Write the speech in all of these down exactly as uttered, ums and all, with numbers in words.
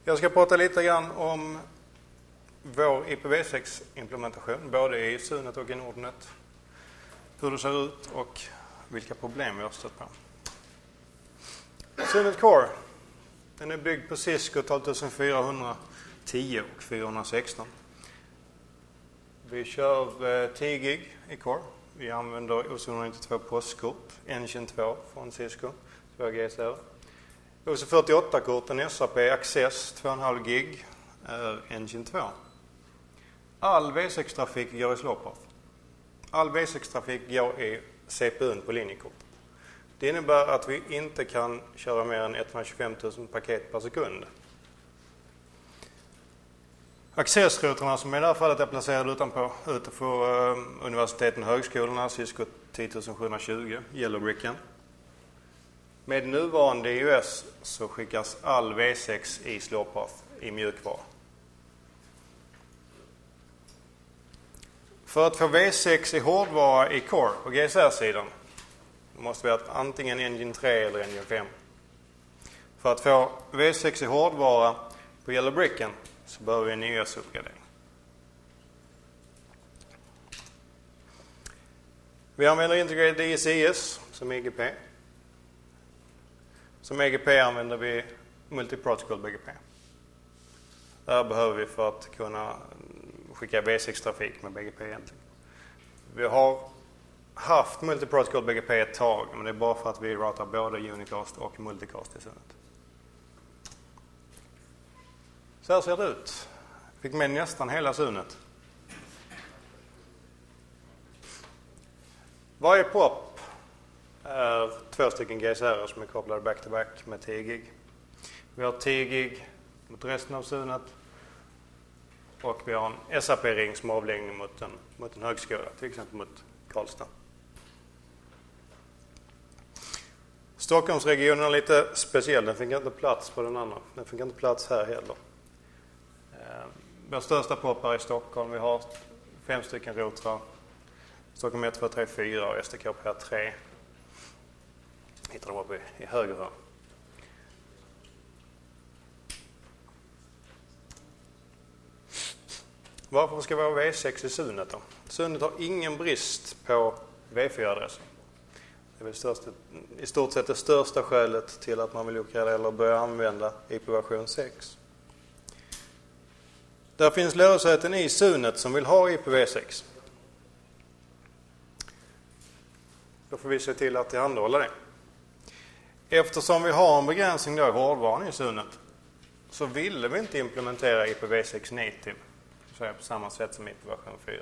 Jag ska prata lite grann om vår I P v sex-implementation, både i Sunet och i Nordnet. Hur det ser ut och vilka problem vi har stött på. Sunet Core, den är byggd på Cisco tolv fyra tio och fyra sexton. Vi kör tio gig i Core. Vi använder O S nittiotvå postkort, Engine två från Cisco, två G S R. O S fyrtioåtta-korten S A P Access två komma fem gig är Engine två. All V sex-trafik går i slowpath. All V sex-trafik går i C P U på linjekort. Det innebär att vi inte kan köra mer än etthundratjugofem tusen paket per sekund. Accessroutrarna som i det här fallet är placerade utanpå, ute på uh, universiteten och högskolorna, Cisco tio sjuhundratjugo, Yellowbricken. Med nuvarande I O S så skickas all V sex i slowpath i mjukvara. För att få V sex i hårdvara i Core på G S R-sidan måste vi ha antingen Engine tre eller Engine fem. För att få V sex i hårdvara på Yellowbricken så behöver vi en I O S-uppgradering. Vi använder Integrated D S I S som I G P. Som I G P använder vi Multi-Protocol B G P. Det här behöver vi för att kunna skicka V sex-trafik med B G P egentligen. Vi har haft Multi-Protocol B G P ett tag, men det är bara för att vi routar både Unicast och Multicast i Sunet. Så här ser det ut. Fick med nästan hela Sunet. Varje pop är två stycken G S R som är kopplade back-to-back med tio gig. Vi har tio gig mot resten av Sunet. Och vi har en S A P-ring som avläggning mot en, mot en högskola, till exempel mot Karlstad. Stockholmsregionen är lite speciell. Den fick inte plats på den andra. Den fick inte plats här heller. Eh, vår största pop är i Stockholm. Vi har fem stycken routrar. Stockholm ett, två, tre, fyra och S T K P tre. Hittar de uppe i, i höger här. Varför ska vi ha V sex i Sunet då? Sunet har ingen brist på V fyra-adresser. Det är väl största, i stort sett det största skälet till att man vill uppgradera eller börja använda I P version sex. Där finns lärosäten i Sunet som vill ha I P v sex. Då får vi se till att tillhandahålla det. Eftersom vi har en begränsning då i hårdvaran i Sunet så ville vi inte implementera I P v sex native så är på samma sätt som I P version fyra.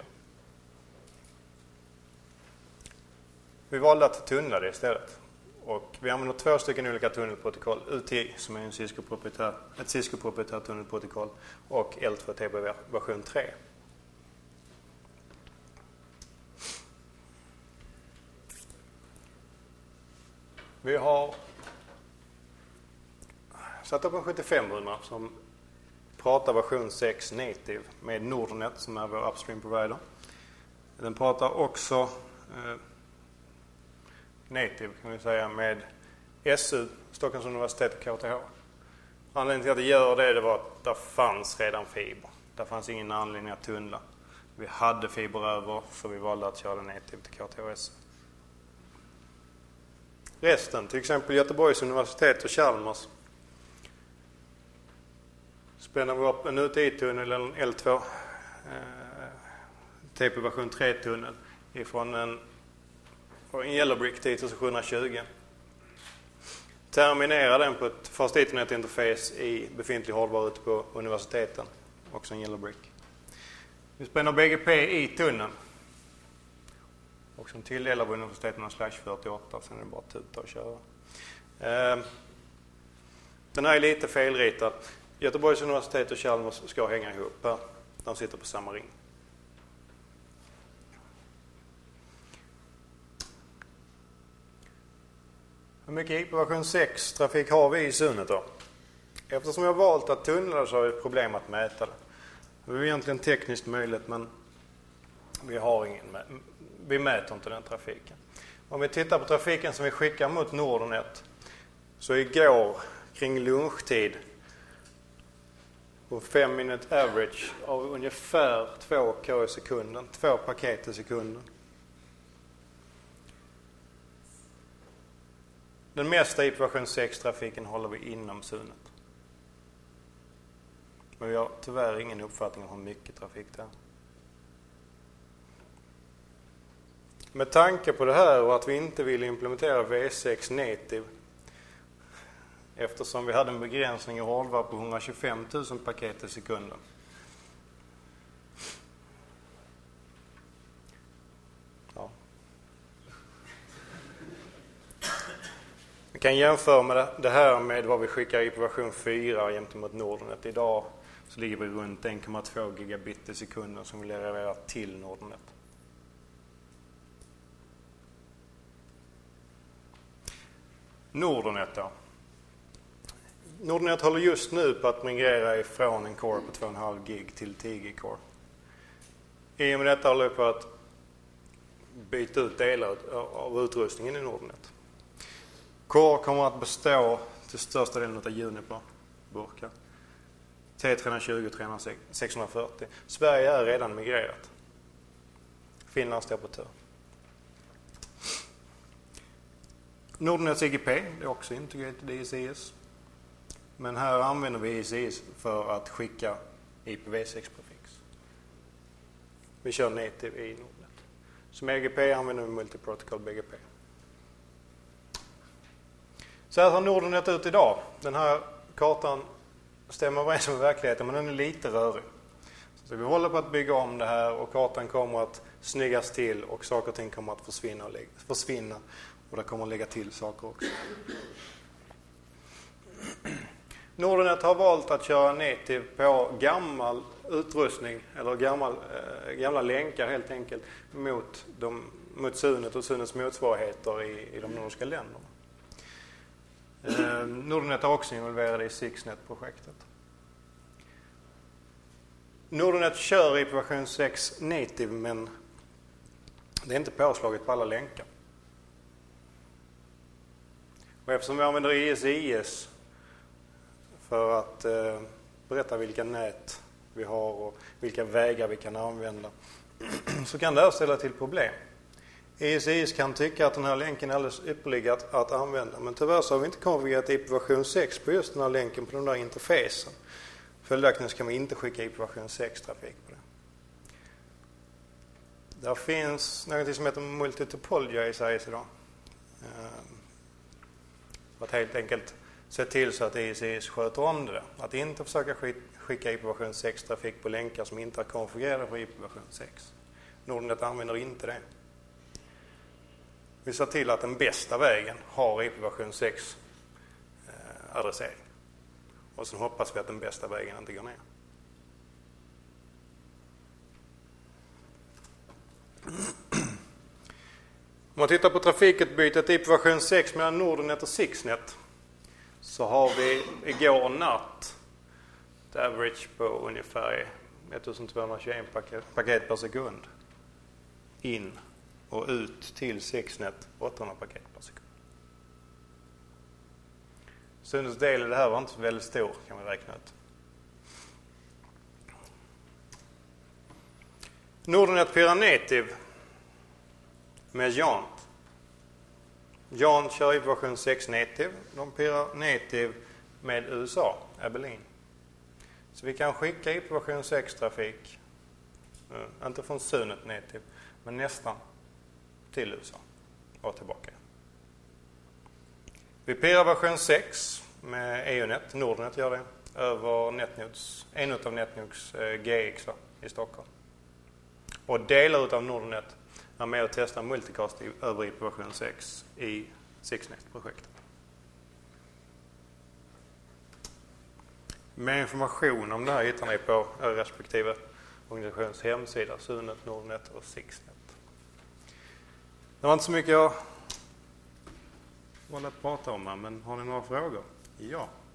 Vi valde att tunnla det istället. Och vi använder två stycken olika tunnelprotokoll. U T I som är en Cisco-proprietär, ett Cisco-proprietär tunnelprotokoll och L två T B version tre. Vi har satt upp en sjuttiofem hundra som pratar version sex native med Nordnet som är vår upstream provider. Den pratar också eh, native kan vi säga med S U, Stockholms universitet och K T H. Anledningen till att det gör det, det var att det fanns redan fiber. Det fanns ingen anledning att tunnla. Vi hade fiber över så vi valde att köra native till K T H S. Resten, till exempel Göteborgs universitet och Chalmers, spänner vi upp en U T I-tunnel eller en L två eh, T P version tre-tunnel ifrån en, från en Yellowbrick tio sjuhundratjugo. Terminerar den på ett Fast Ethernet-interface i befintlig hårdvara ute på universiteten, också en Yellowbrick. Vi spänner B G P i tunneln. Och som tilldelar av universiteten en slash fyrtioåtta, sen är det bara att tuta och köra. Eh, den här är lite felritad. Göteborgs universitet och Chalmers ska hänga ihop här. De sitter på samma ring. Hur mycket I P version sex trafik har vi i Sunet då? Eftersom jag har valt att tunnla så har vi ett problem att mäta det. Det är egentligen tekniskt möjligt men vi har ingen, vi mäter inte den trafiken. Om vi tittar på trafiken som vi skickar mot Nordnet så igår kring lunchtid på fem minute average av ungefär två K i sekunden, två paket i sekunden. Den mesta I P v sju sex-trafiken håller vi inom Sunet. Men vi har tyvärr ingen uppfattning om hur mycket trafik det är. Med tanke på det här och att vi inte vill implementera V sex native, eftersom vi hade en begränsning i hårdvara på hundratjugofem tusen paket i sekunden. Ja. Vi kan jämföra med det här med vad vi skickar I P v sju fyra gentemot Nordnet. Idag så ligger vi runt en komma två gigabit i sekunden som vi levererar till Nordnet. Nordnet då. Nordnet håller just nu på att migrera ifrån en core på två komma fem gig till tio gig core. I och med detta håller vi på att byta ut delar av utrustningen i Nordnet. Core kommer att bestå till största delen av Juniper-burkar. T tre tjugo, tre sexhundrafyrtio. Sverige är redan migrerat. Finland står på tur. Nordnets I G P är också integrated i I C S. Men här använder vi I C S för att skicka I P v sex-prefix. Vi kör native i Nordnet. Som E G P använder vi multiprotocol B G P. Så här ser Nordnet ut idag. Den här kartan stämmer överens med verkligheten, men den är lite rörig. Så vi håller på att bygga om det här och kartan kommer att snyggas till och saker och ting kommer att försvinna och, lägga, försvinna och det kommer att lägga till saker också. Nordnet har valt att köra native på gammal utrustning eller gammal, eh, gamla länkar helt enkelt mot, de, mot Sunet och Sunets motsvarigheter i, i de nordiska länderna. Eh, Nordnet är också involverade i SIXNet-projektet. Nordnet kör I P v sju sex native, men det är inte påslaget på alla länkar. Och eftersom vi använder I S I S för att eh, berätta vilka nät vi har och vilka vägar vi kan använda, så kan det här ställa till problem. I S I S kan tycka att den här länken är alldeles ypperlig att, att använda, men tyvärr så har vi inte konfigurerat I P v sju sex på just den här länken på den där interfacen. Följaktligen kan vi inte skicka I P v sju sex-trafik på det. Där finns något som heter multi-topology i sig idag. För att helt enkelt se till så att I S I S sköter om det. Att inte försöka skicka I P v sju sex-trafik på länkar som inte är konfigurerade för I P v sju sex. Nordnet använder inte det. Vi ser till att den bästa vägen har I P v sju sex eh, adressering. Och så hoppas vi att den bästa vägen inte går ner. Om man tittar på trafikutbytet I P v sju sex mellan Nordnet och SIXNet, så har vi igår natt ett average på ungefär ettusentvåhundratjugoett paket, paket per sekund in och ut till SIXNet åttahundra paket per sekund. Sunets del i det här var inte väldigt stor, kan vi räkna ut. Nordnet pyrar native med Jant. Jant kör I P v sju sex native. De pyrar native med U S A, Abilene. Så vi kan skicka I P v sju sex-trafik, äh, inte från Sunet native, men nästan till U S A och tillbaka. Vi pyrar version sex med E U net, Nordnet gör det, över Netnodes, en av Netnodes eh, G X i Stockholm. Och delar av Nordnet är med och testar multicast över I P v sju sex i SIXNet-projektet. Mer information om det här hittar ni på respektive organisations hemsida, Sunet, Nordnet och SIXNet. Det var inte så mycket jag valde att prata om här, men har ni några frågor? Ja.